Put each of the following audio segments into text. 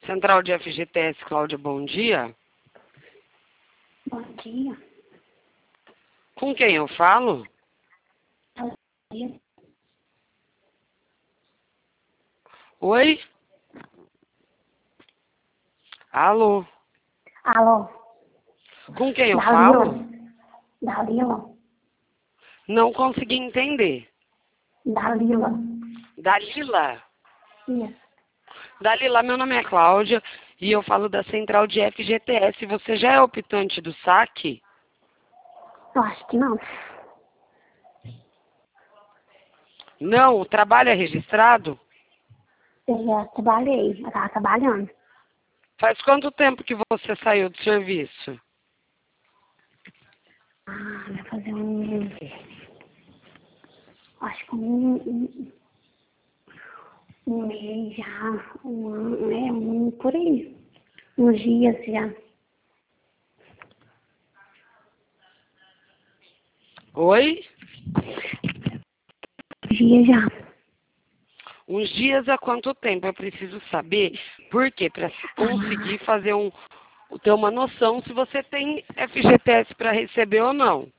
Central de FGTS, Cláudia, bom dia. Bom dia. Com quem eu falo? Oi? Alô? Alô? Com quem eu Dalila? falo? Dalila? Não consegui entender. Dalila? Dalila? Isso. Dalila, meu nome é Cláudia e eu falo da Central de FGTS. Você já é optante do saque? Eu acho que não. Não, o trabalho é registrado? Eu já trabalhei. Eu tava trabalhando. Faz quanto tempo que você saiu do serviço? Vai fazer acho que um mês já. Por aí. Uns dias já. Oi? Dias já. Uns dias há quanto tempo? Eu preciso saber. Por quê? Para conseguir fazer ter uma noção se você tem FGTS para receber ou não.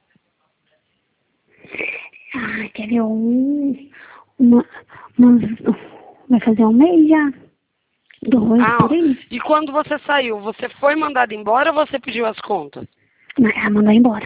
Quer ver vai fazer um mês já. 2 por aí. E quando você saiu, você foi mandado embora ou você pediu as contas? Ela mandou embora.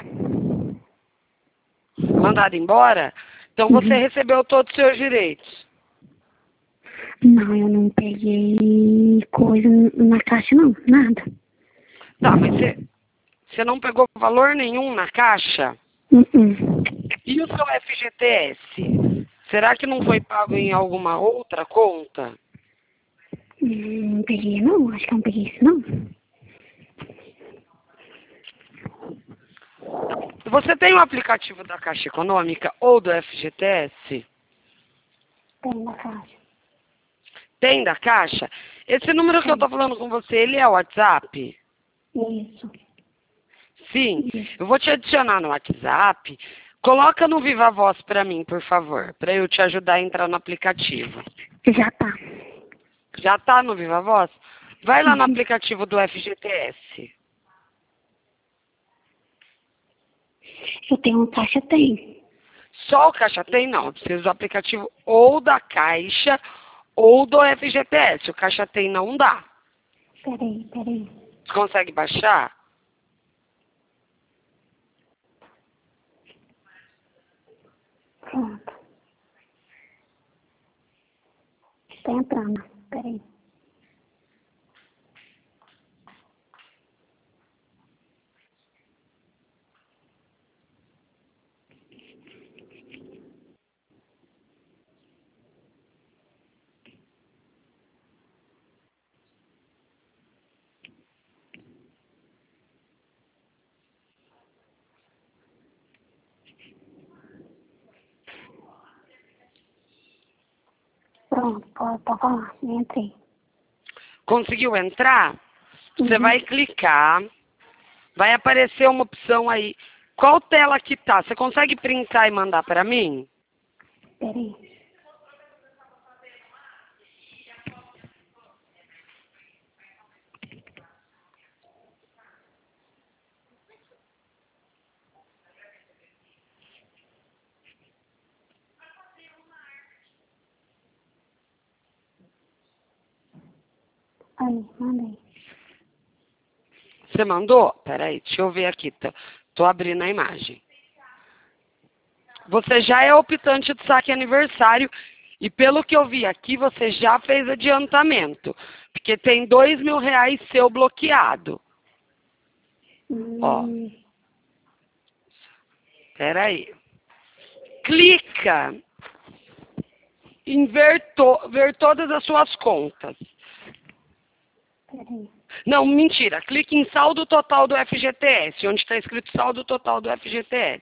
Mandado embora? Então você recebeu todos os seus direitos. Não, eu não peguei coisa na caixa, não. Nada. Tá, mas você não pegou valor nenhum na caixa? E o seu FGTS? Será que não foi pago em alguma outra conta? Não peguei, não. Acho que eu não peguei isso, não. Você tem o aplicativo da Caixa Econômica ou do FGTS? Tem na caixa. Tem da Caixa? Esse número que eu tô falando com você, ele é o WhatsApp? Isso. Sim. Eu vou te adicionar no WhatsApp. Coloca no Viva Voz pra mim, por favor, pra eu te ajudar a entrar no aplicativo. Já tá. Já tá no Viva Voz? Vai lá no aplicativo do FGTS. Eu tenho uma caixa, tem. Só o Caixa Tem? Não. Eu preciso do aplicativo ou da Caixa ou do FGTS. O Caixa Tem não dá. Peraí. Você consegue baixar? Pronto. Tá entrando. Peraí. Pronto, pode falar. Entrei. Conseguiu entrar? Você vai clicar. Vai aparecer uma opção aí. Qual tela que tá? Você consegue printar e mandar para mim? Peraí. Aí, mandei. Você mandou? Peraí, deixa eu ver aqui. Tô abrindo a imagem. Você já é optante do saque aniversário e pelo que eu vi aqui, você já fez adiantamento. Porque tem R$ 2.000 seu bloqueado. Ó, peraí. Clica em ver todas as suas contas. Peraí. Não, mentira. Clique em saldo total do FGTS, onde está escrito saldo total do FGTS.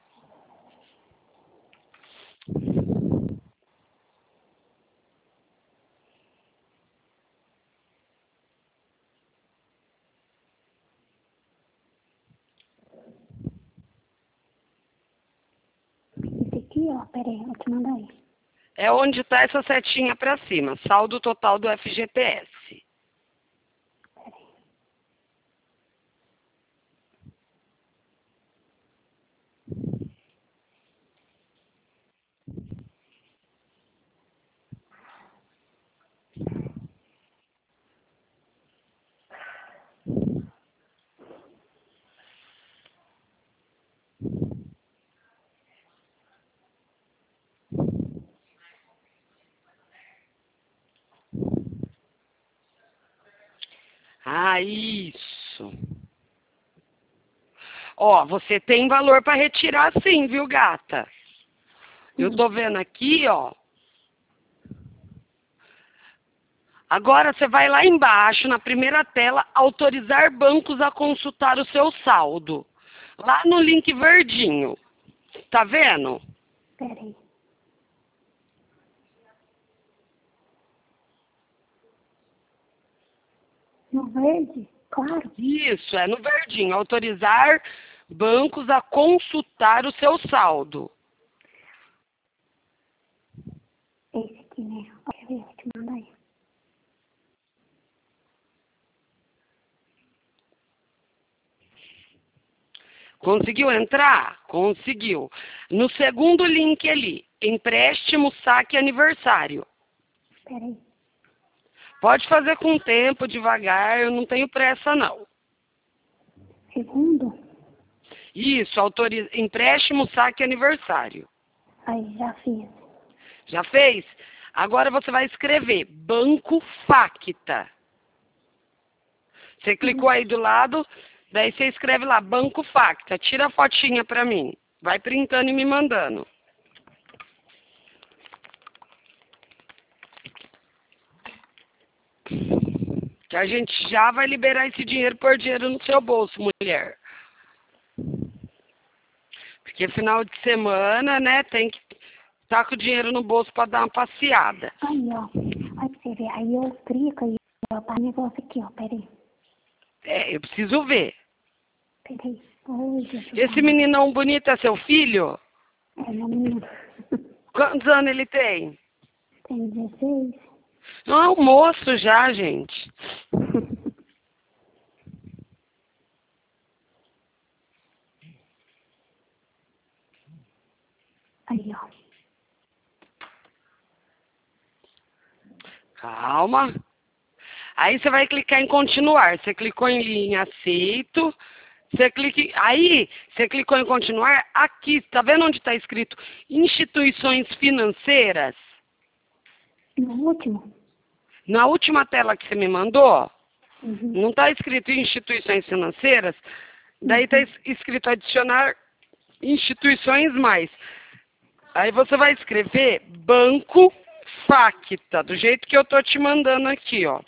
Esse aqui, ó. Peraí, eu te mando aí. É onde está essa setinha para cima, saldo total do FGTS. Ah, isso. Ó, você tem valor para retirar sim, viu, gata? Eu tô vendo aqui, ó. Agora você vai lá embaixo, na primeira tela, autorizar bancos a consultar o seu saldo. Lá no link verdinho. Tá vendo? Peraí. No verde? Claro. Isso, é no verdinho. Autorizar bancos a consultar o seu saldo. Esse aqui, né? Quer ver? Vou te mandar aí. Conseguiu entrar? Conseguiu. No segundo link ali, empréstimo, saque aniversário. Peraí. Pode fazer com tempo, devagar, eu não tenho pressa não. Segundo? Isso, empréstimo, saque aniversário. Aí, já fiz. Já fez? Agora você vai escrever Banco Facta. Você clicou aí do lado, daí você escreve lá Banco Facta. Tira a fotinha pra mim. Vai printando e me mandando. Que a gente já vai liberar esse dinheiro por dinheiro no seu bolso, mulher. Porque final de semana, né, tem que estar com o dinheiro no bolso para dar uma passeada. Aí, ó. Aí pra você ver. Aí eu clico e ó, tá o negócio aqui, ó. Peraí. É, eu preciso ver. Peraí. Ai, deixa eu Esse falar. meninão bonito é seu filho? É, meu menino. Quantos anos ele tem? Tem 16. Não, é um moço já, gente. Aí, ó. Calma. Aí você vai clicar em continuar. Você clicou em aceito. Você clica aí, você clicou em continuar. Aqui, tá vendo onde está escrito instituições financeiras? No último? Na última tela que você me mandou, Uhum. não está escrito instituições financeiras? Daí está escrito adicionar instituições mais. Aí você vai escrever Banco Facta, do jeito que eu tô te mandando aqui, ó.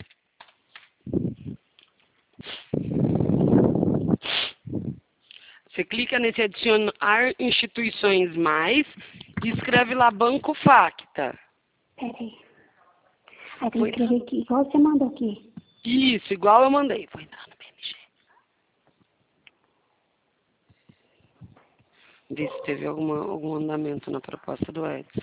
Você clica nesse adicionar instituições mais e escreve lá Banco Facta. Peraí. Aí tem que escrever aqui, igual você mandou aqui. Isso, igual eu mandei. Vou entrar no PMG. Ver se teve algum andamento na proposta do Edson.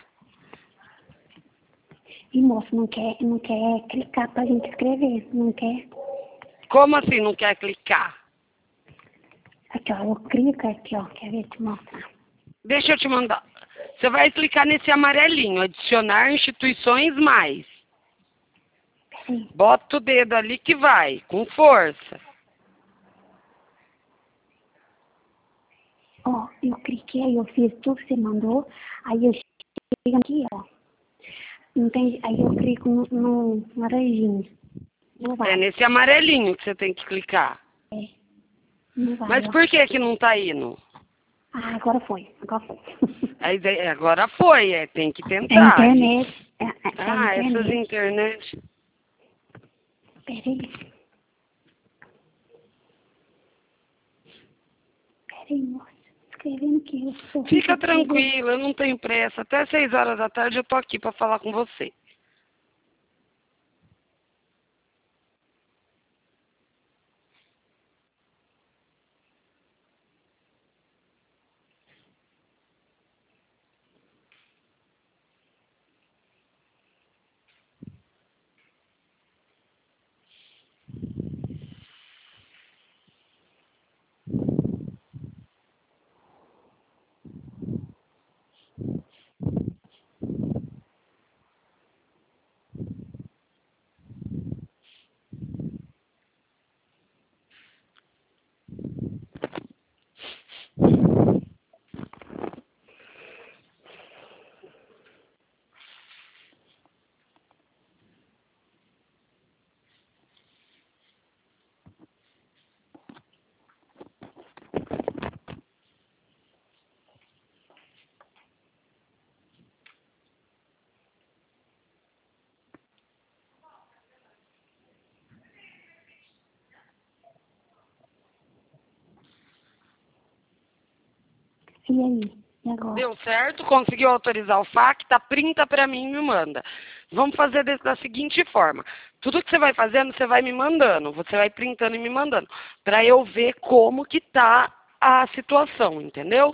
E moço, não quer clicar pra gente escrever, não quer? Como assim não quer clicar? Aqui, ó, eu clico aqui, ó, quer ver te mostrar? Deixa eu te mandar. Você vai clicar nesse amarelinho, adicionar instituições mais. Peraí. Bota o dedo ali que vai, com força. Ó, eu cliquei, eu fiz tudo que você mandou, aí eu chego aqui, ó. Entende? Aí eu clico no laranjinho. Não vai. É nesse amarelinho que você tem que clicar. É, não vai, Mas ó. por que não tá indo? Ah, agora foi, agora foi. Agora foi, tem que É a tentar. internet. É Ah, a essas internet. internet. Peraí. Peraí, moça. Escrevendo aqui. Eu sou Fica rica de escrever. tranquila, eu não tenho pressa. Até 6 horas da tarde eu tô aqui pra falar com você. E aí? E agora? Deu certo? Conseguiu autorizar o FAQ? Printa pra mim e me manda. Vamos fazer da seguinte forma. Tudo que você vai fazendo, você vai me mandando. Você vai printando e me mandando. Pra eu ver como que tá a situação, entendeu?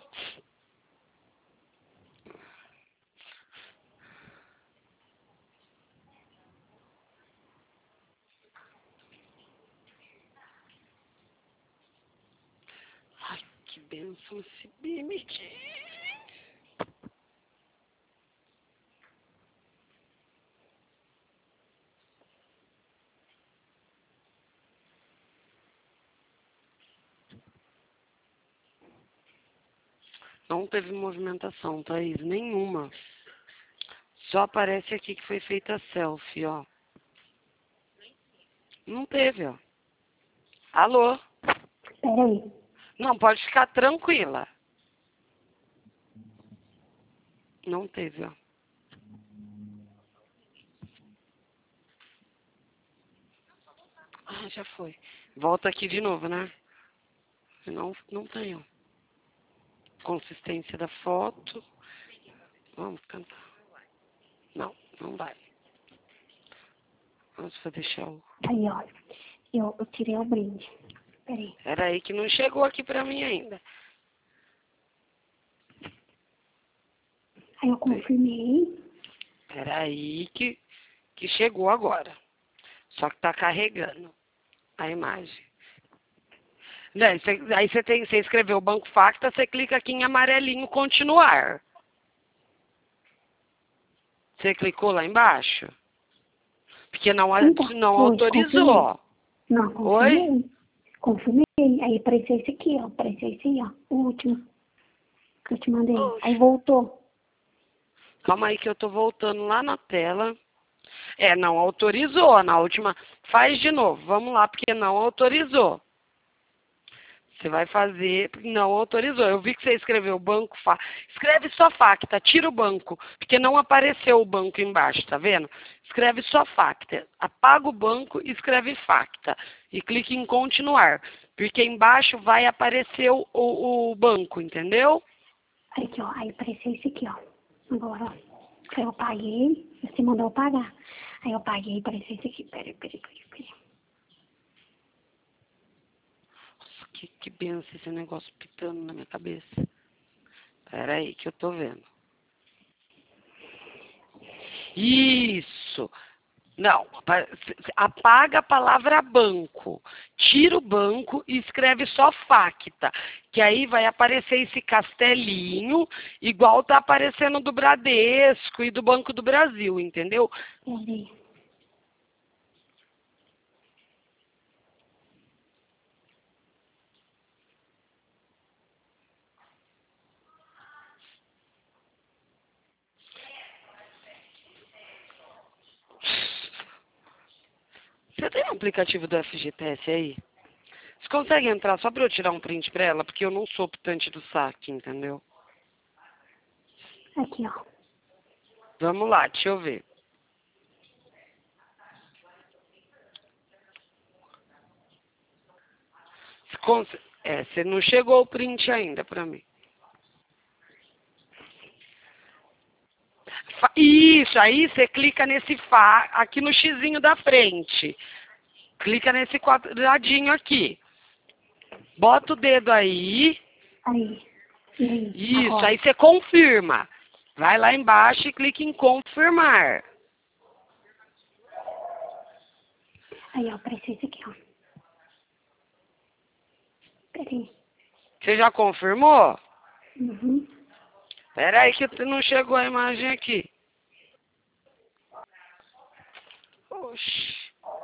Ai, que bênção esse BIM aqui. Não teve movimentação, Thaís, nenhuma. Só aparece aqui que foi feita a selfie, ó. Não teve, ó. Alô? Peraí. Não, pode ficar tranquila. Não teve, ó. Ah, já foi. Volta aqui de novo, né? Não tem, ó. Consistência da foto. Vamos cantar. Não vai. Vamos deixar o... Aí, ó. Eu tirei o brinde. Peraí. Era aí que não chegou aqui pra mim ainda. Aí eu confirmei. Era aí que chegou agora. Só que tá carregando a imagem. Daí você escreveu o Banco Facta, você clica aqui em amarelinho continuar. Você clicou lá embaixo? Porque não autorizou. Não, confirmei. Oi? Confirmei. Aí apareceu esse aqui, ó. Apareceu esse aí, ó. O último que eu te mandei. Aí Oxe. voltou. Calma aí que eu tô voltando lá na tela. Não autorizou. Na última, faz de novo. Vamos lá, porque não autorizou. Você vai fazer, não autorizou. Eu vi que você escreveu banco, escreve só Facta, tira o banco, porque não apareceu o banco embaixo, tá vendo? Escreve só Facta, apaga o banco e escreve Facta. E clique em continuar, porque embaixo vai aparecer o banco, entendeu? Aí aqui, ó. Aí apareceu esse aqui, ó. Agora, ó. Aí eu paguei. Você mandou eu pagar. Aí eu paguei e apareceu esse aqui. Peraí. Nossa, que benção esse negócio pitando na minha cabeça. Pera aí que eu tô vendo. Isso! Não, apaga a palavra banco. Tira o banco e escreve só Facta. Que aí vai aparecer esse castelinho, igual tá aparecendo do Bradesco e do Banco do Brasil, entendeu? Peraí. Você tem um aplicativo do FGTS aí? Você consegue entrar só para eu tirar um print para ela? Porque eu não sou optante do saque, entendeu? Aqui, ó. Vamos lá, deixa eu ver. Você não chegou o print ainda para mim. Isso, aí você clica nesse aqui no xizinho da frente. Clica nesse quadradinho aqui. Bota o dedo aí. Aí. E aí? Isso, Agora. aí você confirma. Vai lá embaixo e clica em confirmar. Aí, ó. Apareceu esse aqui, ó. Peraí. Você já confirmou? Uhum. Espera aí que não chegou a imagem aqui. Oxi.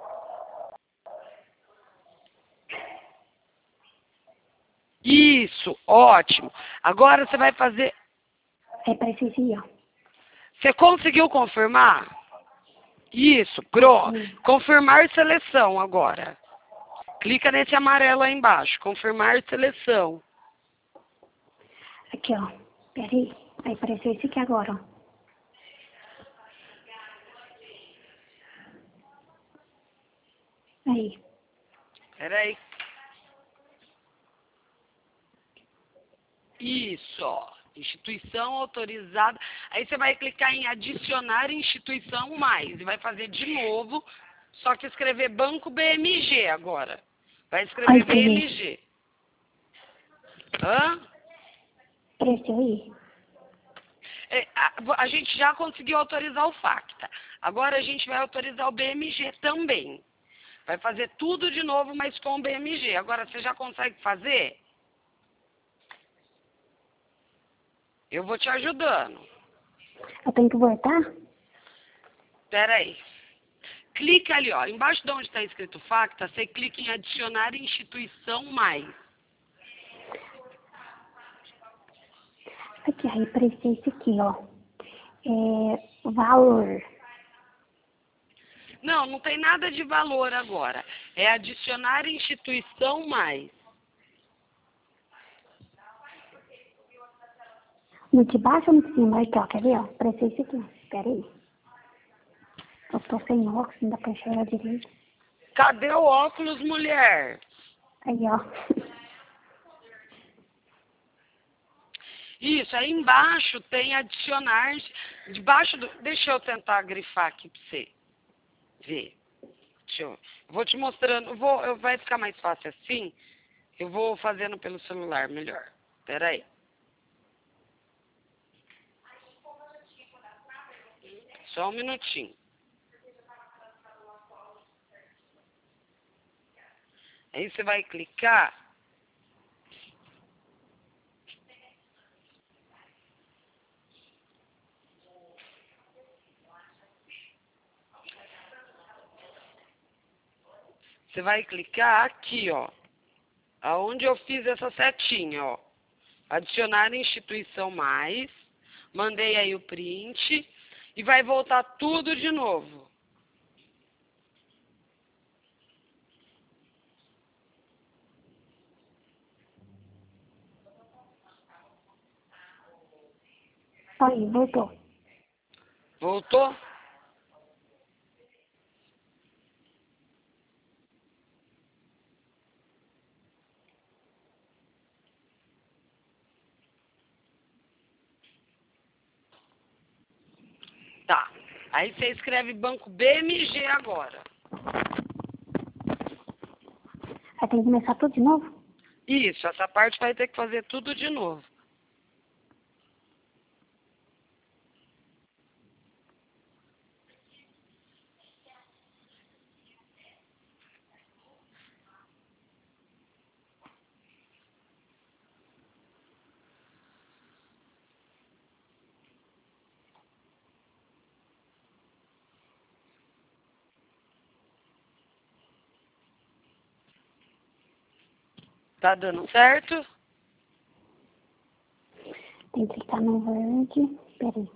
Isso, ótimo. Agora você vai fazer... Aí apareceu esse aí, ó. Você conseguiu confirmar? Isso, pronto. Confirmar seleção agora. Clica nesse amarelo aí embaixo. Confirmar seleção. Aqui, ó. Peraí. Aí apareceu esse aqui agora, ó. Aí. Peraí. Isso, ó. Instituição autorizada. Aí você vai clicar em adicionar instituição mais. E vai fazer de novo, só que escrever Banco BMG agora. Vai escrever BMG. Hã? Esse aí. A gente já conseguiu autorizar o FACTA. Agora a gente vai autorizar o BMG também. Vai fazer tudo de novo, mas com o BMG. Agora, você já consegue fazer? Eu vou te ajudando. Eu tenho que voltar? Espera aí. Clica ali, ó. Embaixo de onde está escrito FACTA, você clica em adicionar instituição mais. Aqui, aí apareceu esse aqui, ó. Valor. Não, não tem nada de valor agora. É adicionar instituição mais. No de baixo ou no de cima? Aqui, ó. Quer ver, ó? Apareceu esse aqui. Espera aí. Eu tô sem óculos, não dá pra enxergar direito. Cadê o óculos, mulher? Aí, ó. Isso, aí embaixo tem adicionar. Debaixo do. Deixa eu tentar grifar aqui pra você ver. Vou te mostrando. Vai ficar mais fácil assim. Eu vou fazendo pelo celular melhor. Espera aí. Só um minutinho. Aí você vai clicar. Você vai clicar aqui, ó. Aonde eu fiz essa setinha, ó. Adicionar instituição mais. Mandei aí o print. E vai voltar tudo de novo. Aí, voltou. Voltou? Tá. Aí você escreve Banco BMG agora. Aí tem que começar tudo de novo? Isso, essa parte vai ter que fazer tudo de novo. Tá dando certo? Tem que clicar no Word. Espera aí.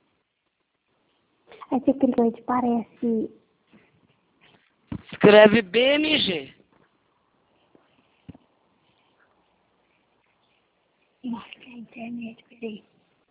Aí você clicou e te parece... Escreve BMG. Nossa, que é a internet, peraí.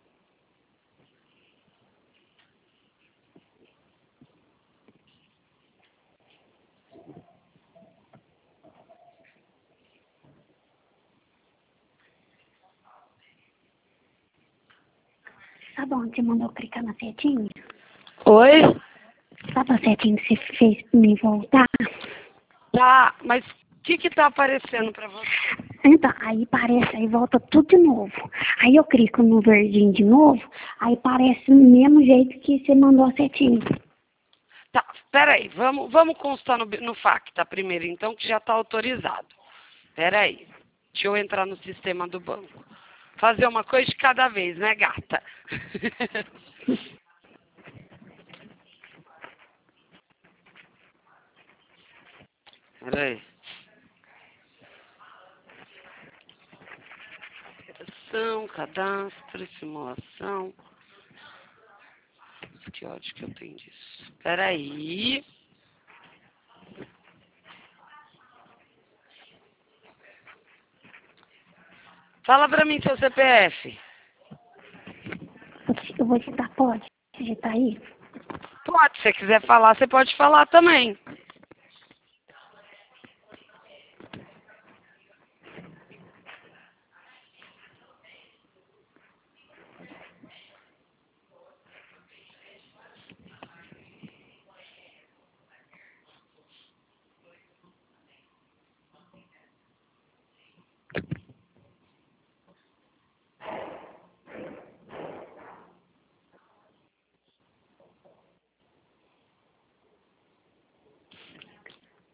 Sabe onde você mandou clicar na setinha? Oi? Sabe a setinha que você fez me voltar? Tá, mas o que tá aparecendo pra você? Então, aí parece, aí volta tudo de novo. Aí eu clico no verdinho de novo, aí parece do mesmo jeito que você mandou a setinha. Tá, peraí, vamos constar no FACTA primeiro, então, que já tá autorizado. Peraí, deixa eu entrar no sistema do banco. Fazer uma coisa de cada vez, né, gata? Peraí. Operação, cadastro, simulação. Que ódio que eu tenho disso. Peraí. Fala pra mim seu CPF. Eu vou digitar, pode? Digitar aí? Pode, se você quiser falar, você pode falar também.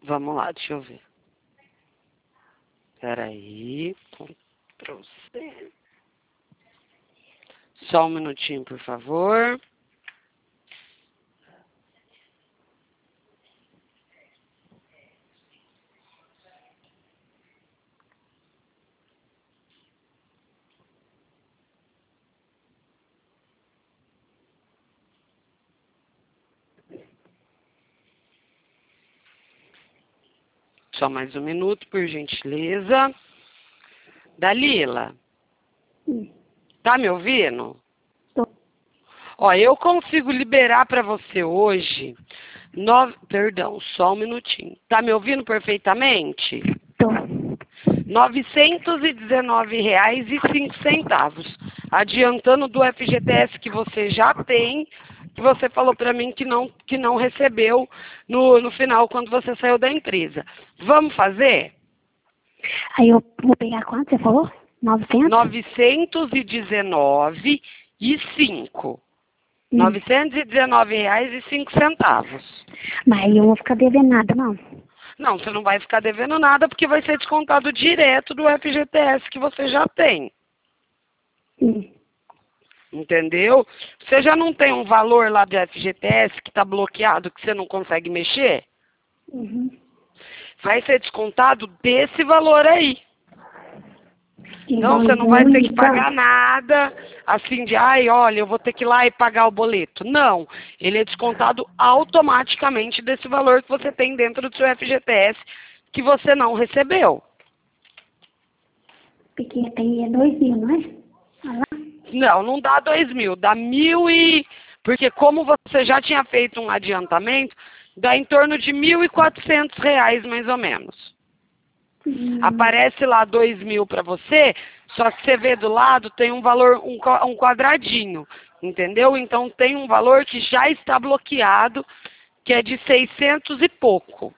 Vamos lá, deixa eu ver. Peraí. Ctrl+C. Só um minutinho, por favor. Só mais um minuto, por gentileza. Dalila, tá me ouvindo? Tô. Ó, eu consigo liberar para você hoje... Perdão, só um minutinho. Tá me ouvindo perfeitamente? Tô. R$ 919,05. Adiantando do FGTS que você já tem, que você falou para mim que não recebeu no final, quando você saiu da empresa. Vamos fazer? Aí eu vou pegar quanto você falou? 900? 919,05. R$ 919,05. Mas aí eu não vou ficar devendo nada, não. Não, você não vai ficar devendo nada porque vai ser descontado direto do FGTS que você já tem. Entendeu? Você já não tem um valor lá do FGTS que está bloqueado, que você não consegue mexer? Vai ser descontado desse valor aí. Então, você não vai ter que pagar nada, assim de, ai, olha, eu vou ter que ir lá e pagar o boleto. Não, ele é descontado automaticamente desse valor que você tem dentro do seu FGTS que você não recebeu. Porque tem 2.000, não é? Não dá 2.000, dá 1.000 e... Porque como você já tinha feito um adiantamento, dá em torno de R$ 1.400, mais ou menos. Aparece lá 2.000 para você, só que você vê do lado, tem um valor, um quadradinho, entendeu? Então tem um valor que já está bloqueado, que é de 600 e pouco.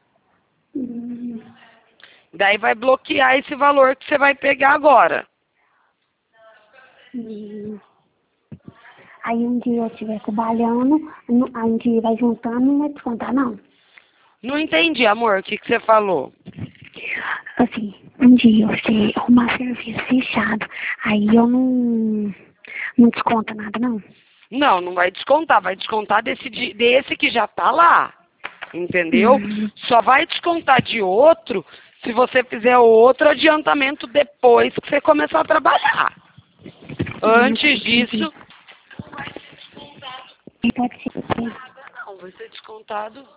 Daí vai bloquear esse valor que você vai pegar agora. Aí um dia eu estiver trabalhando, aí um dia vai juntando, não vai descontar, não. Não entendi, amor, o que você falou? Assim, um dia você arrumar serviço fechado, aí eu não desconta nada, não. Não vai descontar desse que já tá lá, entendeu? Só vai descontar de outro se você fizer outro adiantamento depois que você começar a trabalhar. Antes disso, Pode ser. não, vai ser descontado.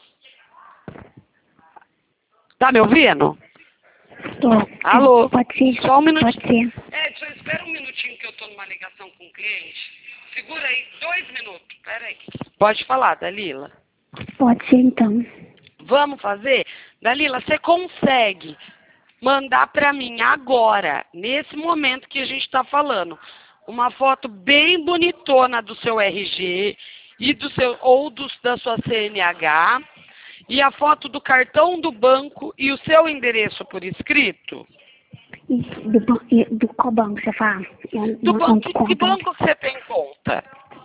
Tá me ouvindo? Tô. Alô? Pode ser. Só um minutinho. Pode ser. Só espera um minutinho que eu tô numa ligação com o cliente. Segura aí 2 minutos, pera aí. Pode falar, Dalila. Pode ser, então. Vamos fazer? Dalila, você consegue mandar para mim agora, nesse momento que a gente está falando, uma foto bem bonitona do seu RG e da sua CNH e a foto do cartão do banco e o seu endereço por escrito? Do qual banco você fala? Do banco, que banco que você tem conta?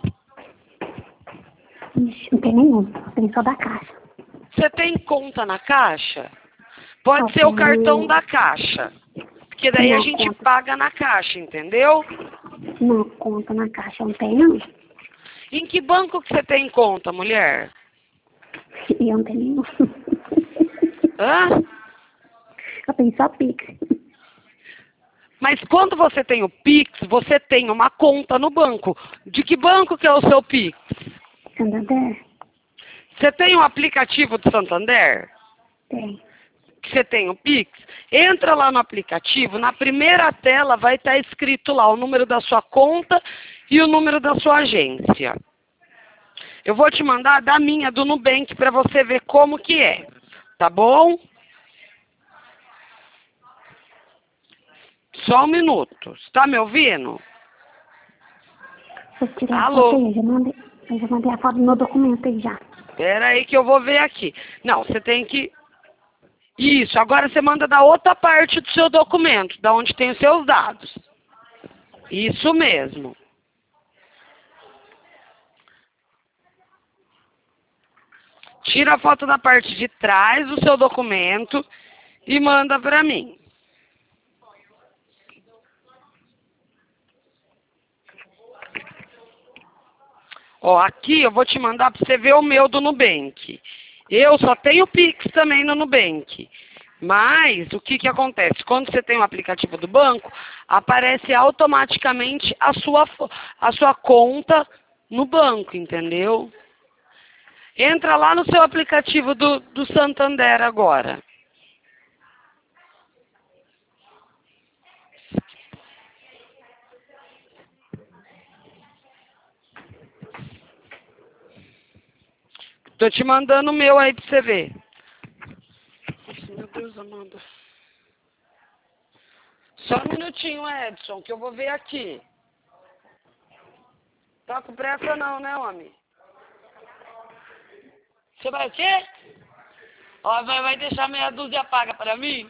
Ixi, não tem nenhum, tem só da Caixa. Você tem conta na Caixa? Pode ser o cartão da Caixa. Porque daí a gente paga na Caixa, entendeu? Não, conta na Caixa não tem, não. Em que banco que você tem conta, mulher? Eu não tenho nenhum. Hã? Eu tenho só Pix. Mas quando você tem o Pix, você tem uma conta no banco. De que banco que é o seu Pix? Santander? Você tem um aplicativo do Santander? Tem. Que você tem o Pix? Entra lá no aplicativo, na primeira tela vai estar escrito lá o número da sua conta e o número da sua agência. Eu vou te mandar da minha, do Nubank, para você ver como que é. Tá bom? Só um minuto. Você tá me ouvindo? Eu tirei Alô? a foto aí, eu já mandei a foto do meu documento aí já. Espera aí que eu vou ver aqui. Não, você tem que... Isso, agora você manda da outra parte do seu documento, da onde tem os seus dados. Isso mesmo. Tira a foto da parte de trás do seu documento e manda para mim. Ó, aqui eu vou te mandar para você ver o meu do Nubank. Eu só tenho Pix também no Nubank. Mas o que acontece? Quando você tem o aplicativo do banco, aparece automaticamente a sua conta no banco, entendeu? Entra lá no seu aplicativo do Santander agora. Tô te mandando o meu aí pra você ver. Meu Deus, Amanda. Só um minutinho, Edson, que eu vou ver aqui. Tá com pressa não, né, homem? Você vai o quê? Ó, vai deixar meia dúzia paga pra mim?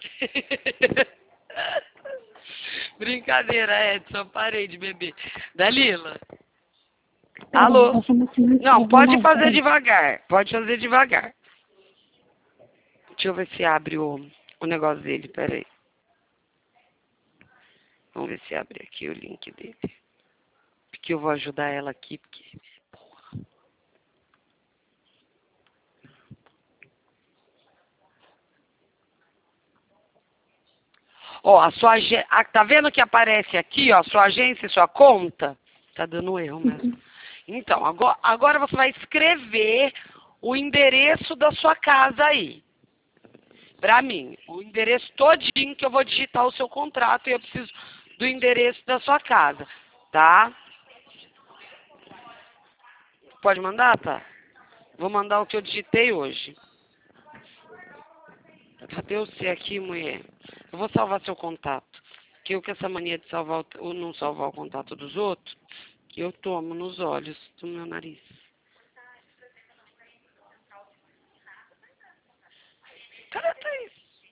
Brincadeira, Edson, parei de beber. Dalila? Alô? Não, pode fazer devagar. Pode fazer devagar. Deixa eu ver se abre o negócio dele, peraí. Vamos ver se abre aqui o link dele. Porque eu vou ajudar ela aqui, porque... Porra. Ó, tá vendo que aparece aqui, ó, sua agência e sua conta? Tá dando erro mesmo. Então, agora você vai escrever o endereço da sua casa aí. Pra mim, o endereço todinho que eu vou digitar o seu contrato e eu preciso do endereço da sua casa, tá? Pode mandar, tá? Vou mandar o que eu digitei hoje. Cadê você aqui, mulher? Eu vou salvar seu contato. Que eu com essa mania de salvar ou não salvar o contato dos outros, que eu tomo nos olhos do meu nariz. Cadê a Thaís?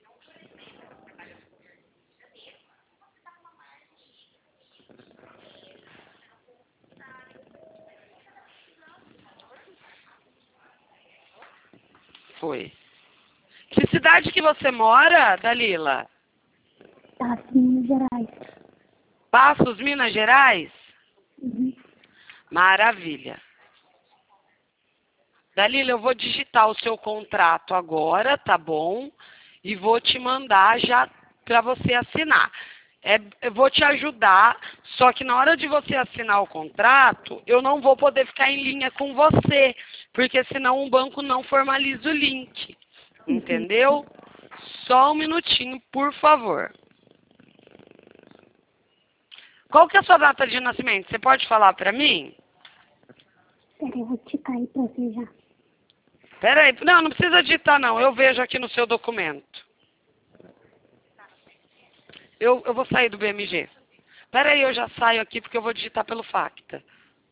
Foi. Que cidade que você mora, Dalila? Passos, Minas Gerais. Passos, Minas Gerais? Uhum. Maravilha. Dalila, eu vou digitar o seu contrato agora, tá bom? E vou te mandar já para você assinar. Eu vou te ajudar, só que na hora de você assinar o contrato, eu não vou poder ficar em linha com você, porque senão o banco não formaliza o link. Entendeu? Só um minutinho, por favor. Qual que é a sua data de nascimento? Você pode falar para mim? Peraí, eu vou digitar aí pra você já. Peraí, não precisa digitar não, eu vejo aqui no seu documento. Eu vou sair do BMG. Peraí, eu já saio aqui porque eu vou digitar pelo Facta.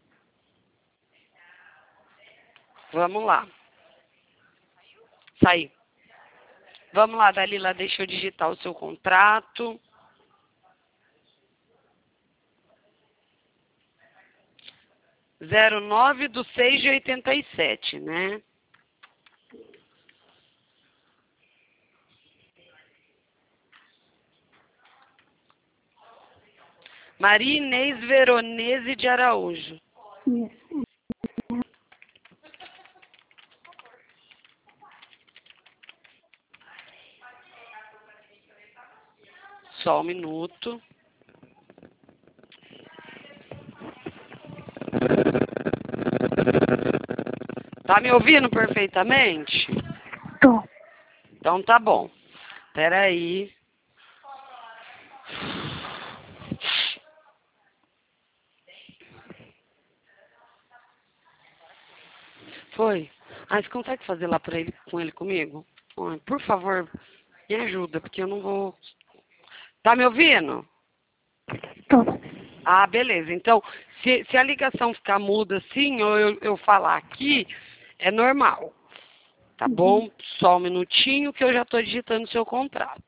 Vamos lá. Saí. Vamos lá, Dalila, deixa eu digitar o seu contrato. Zero 09/6/87, né? Maria Inês Veronese de Araújo. Isso. Só um minuto. Tá me ouvindo perfeitamente? Tô. Então tá bom. Peraí. Foi? Ah, você consegue fazer lá pra ele, com ele comigo? Ai, por favor, me ajuda, porque eu não vou... Tá me ouvindo? Tô. Ah, beleza. Então, se a ligação ficar muda assim, ou eu falar aqui, é normal. Tá bom? Só um minutinho que eu já tô digitando o seu contrato.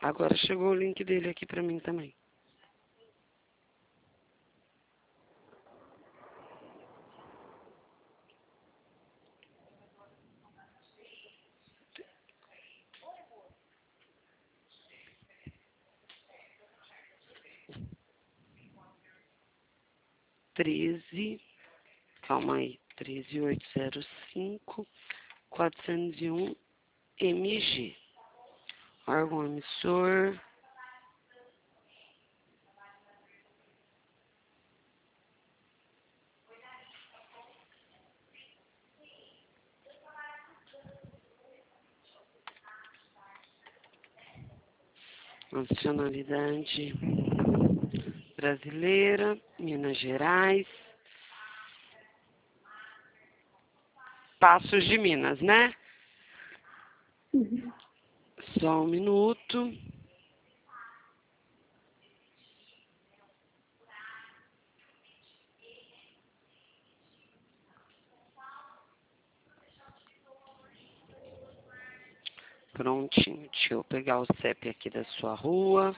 Agora chegou o link dele aqui pra mim também. Calma aí, 13805-401 MG. Órgão emissor. Nacionalidade brasileira, Minas Gerais. Passos de Minas, né? Uhum. Só um minuto. Prontinho. Deixa eu pegar o CEP aqui da sua rua.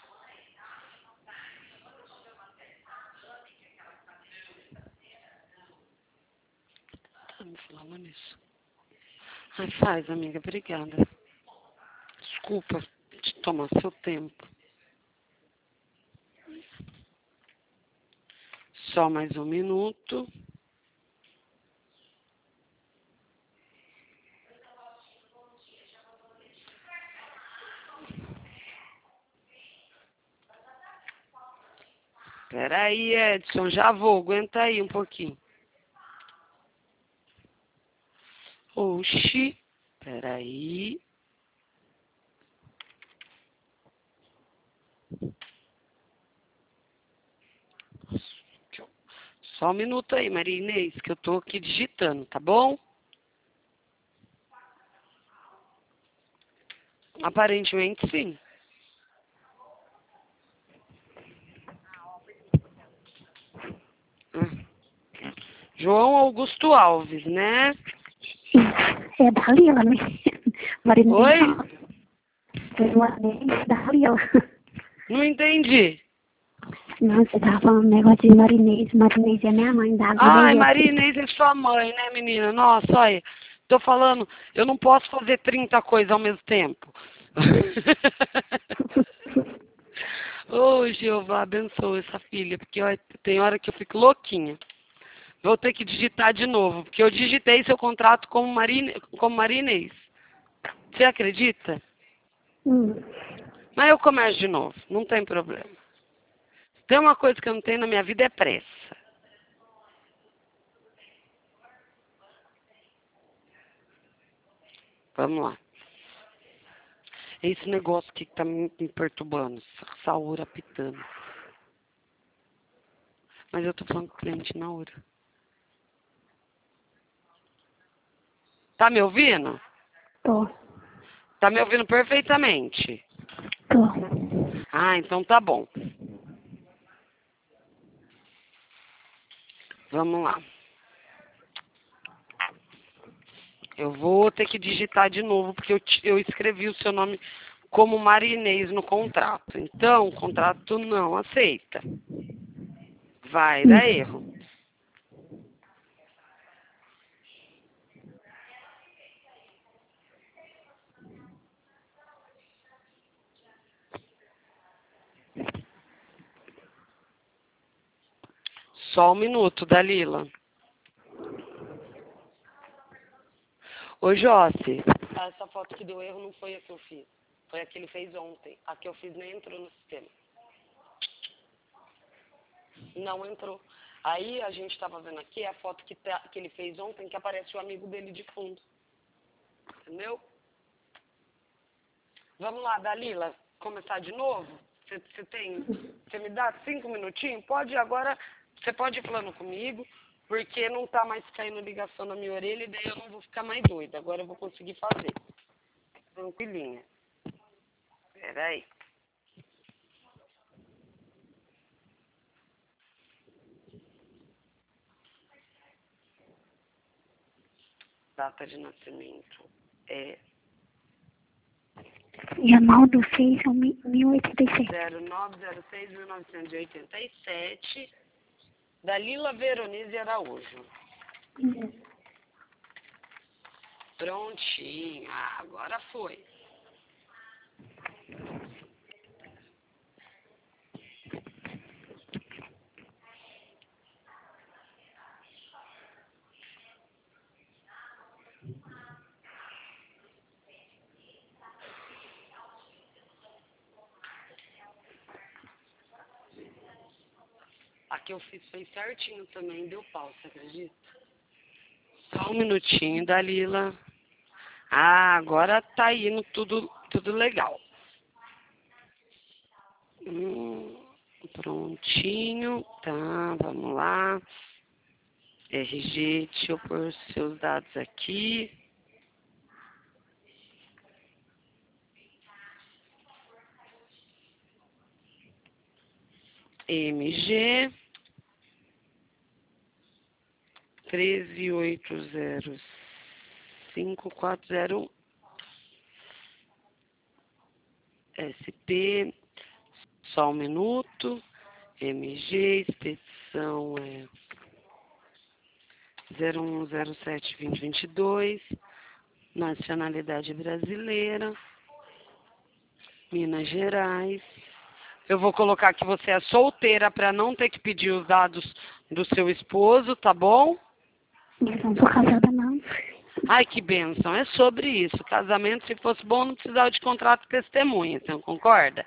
Tá me falando nisso. Ai, faz, amiga. Obrigada. Desculpa de tomar seu tempo. Só mais um minuto. Peraí, Edson, já vou. Aguenta aí um pouquinho. Oxi. Peraí. Só um minuto aí, Maria Inês, que eu tô aqui digitando, tá bom? Aparentemente, sim. João Augusto Alves, né? É da Lila, né? Oi? Marinês da Lila. Não entendi. Não, você tava falando um negócio de Marinês. Marinês é minha mãe, da Lila. Ai, Maria Inês é sua mãe, né, menina? Nossa, olha, tô falando, eu não posso fazer 30 coisas ao mesmo tempo. Ô, Jeová, abençoa essa filha, porque ó, tem hora que eu fico louquinha. Vou ter que digitar de novo, porque eu digitei seu contrato como Maria Inês. Você acredita? Mas eu começo de novo, não tem problema. Tem uma coisa que eu não tenho na minha vida é pressa. Vamos lá. Esse negócio aqui que tá me perturbando, essa hora apitando. Mas eu tô falando com o cliente na hora. Tá me ouvindo? Tô. Tá me ouvindo perfeitamente. Tô. Ah, então tá bom. Vamos lá. Eu vou ter que digitar de novo, porque eu escrevi o seu nome como Marinês no contrato. Então, o contrato não aceita. Vai dar erro. Só um minuto, Dalila. Ô, Jossi, essa foto que deu erro não foi a que eu fiz. Foi a que ele fez ontem. A que eu fiz nem entrou no sistema. Não entrou. Aí a gente estava vendo aqui a foto que ele fez ontem, que aparece o amigo dele de fundo. Entendeu? Vamos lá, Dalila, começar de novo? Você me dá 5 minutinhos? Pode agora, você pode ir falando comigo, porque não tá mais caindo ligação na minha orelha e daí eu não vou ficar mais doida. Agora eu vou conseguir fazer. Tranquilinha. Peraí. Data de nascimento é Jamal do 6 ao 1087. 0906-1987. Dalila Veronese Araújo. Prontinho. Ah, agora foi. A que eu fiz foi certinho também, deu pau, você acredita? Só um minutinho, Dalila. Ah, agora tá indo tudo legal. Prontinho, tá, vamos lá. RG, deixa eu pôr os seus dados aqui. MG 1380540 SP, só um minuto. MG, expedição é 0107-2022, nacionalidade brasileira, Minas Gerais. Eu vou colocar que você é solteira para não ter que pedir os dados do seu esposo, tá bom? Eu não sou casada, não. Ai, que bênção. É sobre isso. Casamento, se fosse bom, não precisava de contrato de testemunha. Você não concorda?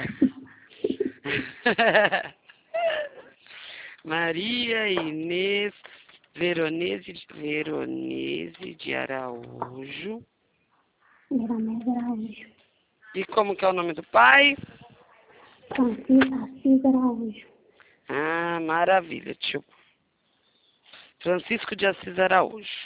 Maria Inês Veronese de Araújo. Veronese Araújo. E como que é o nome do pai? Francisco Assis Araújo. Ah, maravilha, tio. Francisco de Assis Araújo.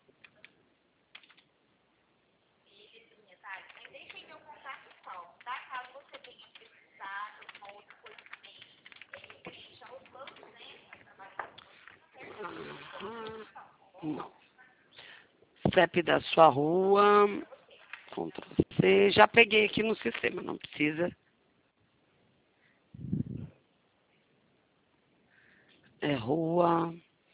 Não. CEP da sua rua. Ctrl C. Já peguei aqui no sistema, não precisa. É rua.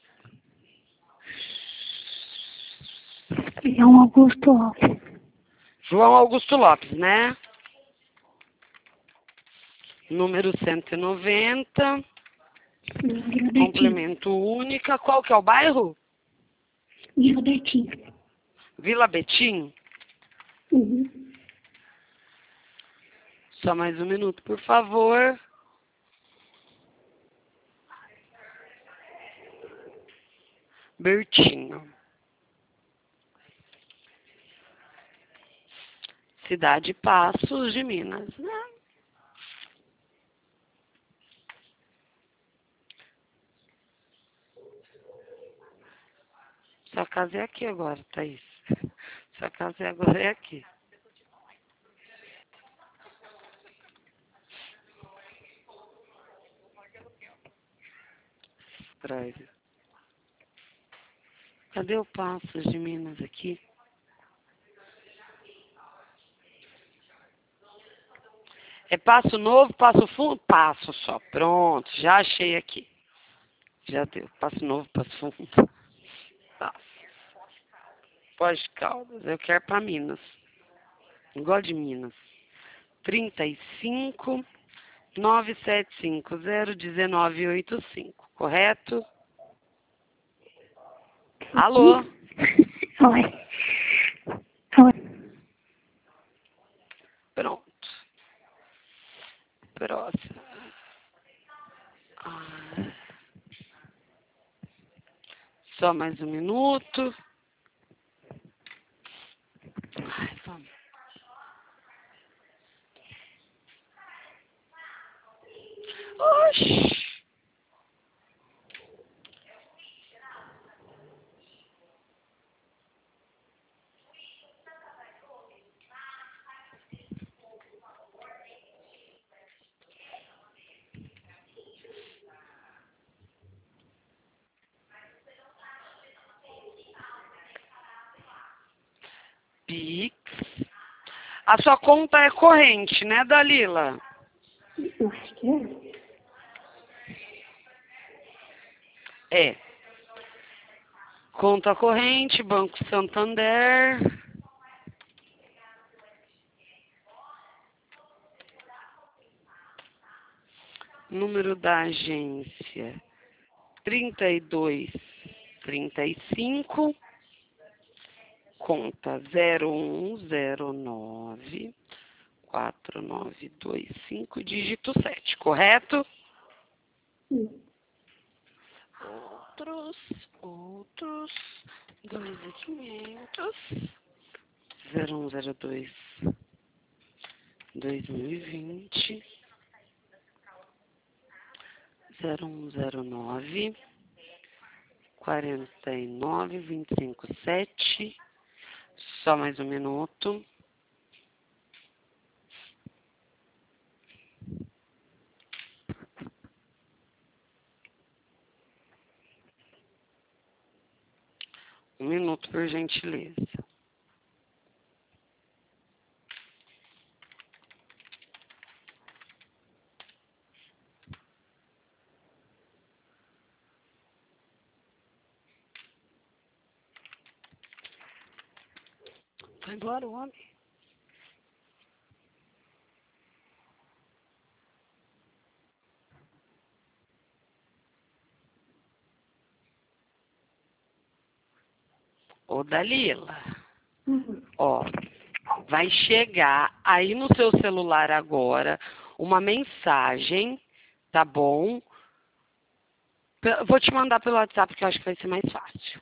João Augusto Lopes. João Augusto Lopes, né? Número 190. Vila Betim. Complemento única. Qual que é o bairro? Vila Betim. Vila Betim? Uhum. Só mais um minuto, por favor. Bertinho. Cidade Passos de Minas, né? Sua casa é aqui agora, Thaís. Sua casa agora é aqui. Drive. Cadê o Passos de Minas aqui? É Passo Novo, Passo Fundo? Passo só. Pronto, já achei aqui. Já deu. Passo Novo, Passo Fundo. Passo. Pós de Caldas. Eu quero para Minas. Não gosto de Minas. 35 9750 1985. Correto? Alô? Oi. Oi. Pronto. Próximo. Só mais um minuto. Ai, vamos. Oxi. Pix. A sua conta é corrente, né, Dalila? Eu acho que é. É. Conta corrente, Banco Santander. Número da agência 3235. Conta 01094925, dígito 7, correto? Sim. Outros, 2.500, 0102, 2020, 0109, 49.257, só mais um minuto. Um minuto, por gentileza. Vai embora o homem. Ô, Dalila, ó, vai chegar aí no seu celular agora uma mensagem, tá bom? Vou te mandar pelo WhatsApp, que eu acho que vai ser mais fácil.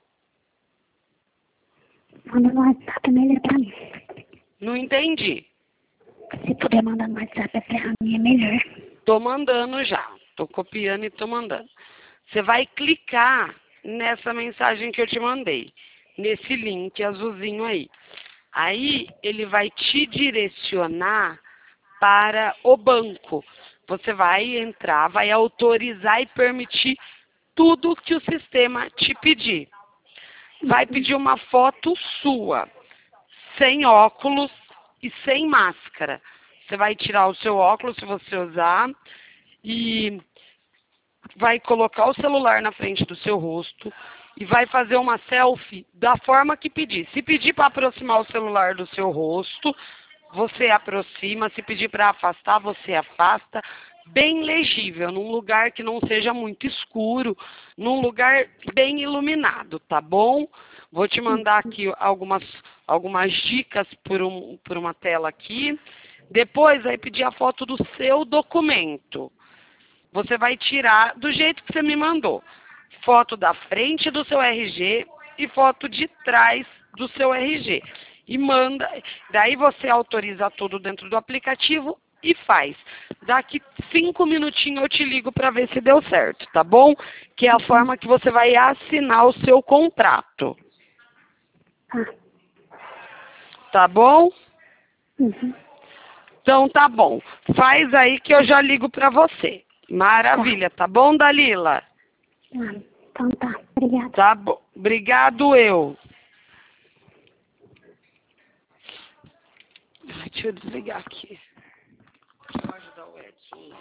Manda no WhatsApp é melhor pra mim. Não entendi. Se puder mandar no WhatsApp pra mim é melhor. Tô mandando já. Tô copiando e tô mandando. Você vai clicar nessa mensagem que eu te mandei. Nesse link azulzinho aí. Aí ele vai te direcionar para o banco. Você vai entrar, vai autorizar e permitir tudo que o sistema te pedir. Vai pedir uma foto sua, sem óculos e sem máscara. Você vai tirar o seu óculos, se você usar, e vai colocar o celular na frente do seu rosto e vai fazer uma selfie da forma que pedir. Se pedir para aproximar o celular do seu rosto, você aproxima. Se pedir para afastar, você afasta. Bem legível, num lugar que não seja muito escuro, num lugar bem iluminado, tá bom? Vou te mandar aqui algumas dicas por uma tela aqui. Depois vai pedir a foto do seu documento. Você vai tirar do jeito que você me mandou. Foto da frente do seu RG e foto de trás do seu RG. E manda, daí você autoriza tudo dentro do aplicativo e faz. Daqui 5 minutinhos eu te ligo para ver se deu certo, tá bom? Que é a forma que você vai assinar o seu contrato. Tá bom? Então tá bom. Faz aí que eu já ligo para você. Maravilha, tá bom, Dalila? Então tá, obrigada. Tá bom. Obrigado, eu. Ai, deixa eu desligar aqui. Deixa eu ajudar o Edson.